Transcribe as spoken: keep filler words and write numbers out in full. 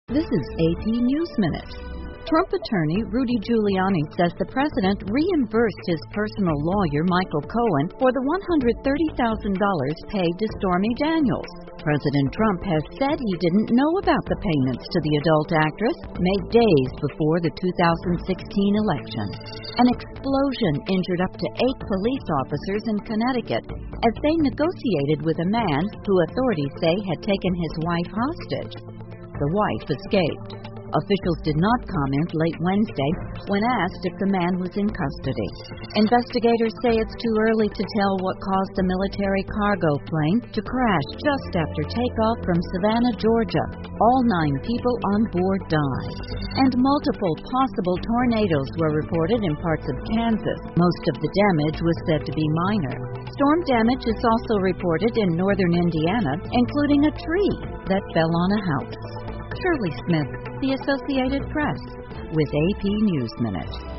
This is A P News Minute. Trump attorney Rudy Giuliani says the president reimbursed his personal lawyer Michael Cohen for the one hundred thirty thousand dollars paid to Stormy Daniels. President Trump has said he didn't know about the payments to the adult actress made days before the two thousand sixteen election. An explosion injured up to eight police officers in Connecticut as they negotiated with a man who authorities say had taken his wife hostage. The wife escaped. Officials did not comment late Wednesday when asked if the man was in custody. Investigators say it's too early to tell what caused the military cargo plane to crash just after takeoff from Savannah, Georgia. All nine people on board died. And multiple possible tornadoes were reported in parts of Kansas. Most of the damage was said to be minor. Storm damage is also reported in northern Indiana, including a tree that fell on a house. Shirley Smith, The Associated Press, with A P News Minute.